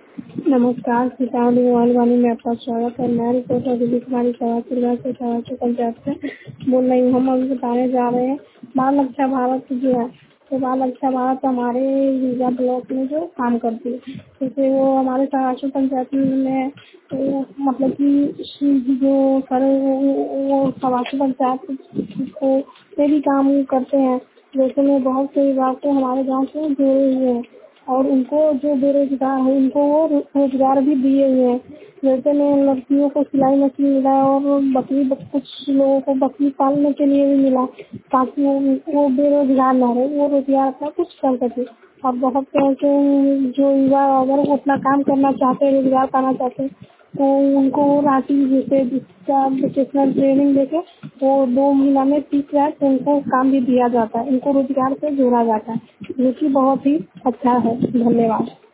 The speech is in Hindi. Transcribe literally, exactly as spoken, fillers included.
नमस्कार, सीतामढ़ी मोबाइल वाणी में आपका स्वागत है। मैं रिपोर्टर दिलीप कुमारी चौहान से चौहान पंचायत से बोल रही हूँ। हम अभी बताने जा रहे हैं बाल अच्छा भारत जो है। तो बाल अच्छा भारत हमारे वीजा ब्लॉक में जो काम करती है, जैसे वो हमारे चौहान पंचायत में तो मतलब कि जो सर वो चौहान पंचायत को पे भी काम करते हैं। जैसे में बहुत से विभाग को हमारे गाँव से जुड़े हुए हैं और उनको जो बेरोजगार है उनको वो रोजगार भी दिए हुए हैं। जैसे में लड़कियों को सिलाई मशीन मिला है और बकरी कुछ लोगों को बकरी पालने के लिए भी मिला, ताकि वो, वो बेरोजगार न रहे, वो रोजगार का कुछ कर सके। और बहुत से ऐसे जो युवा अगर वो अपना काम करना चाहते हैं, रोजगार पाना चाहते हैं, तो उनको रांची जैसे जिसका वोकेशनल ट्रेनिंग देके वो दो महीना में तीस हजार तो उनको काम भी दिया जाता है, उनको रोजगार से जोड़ा जाता है, जो कि बहुत ही अच्छा है। धन्यवाद।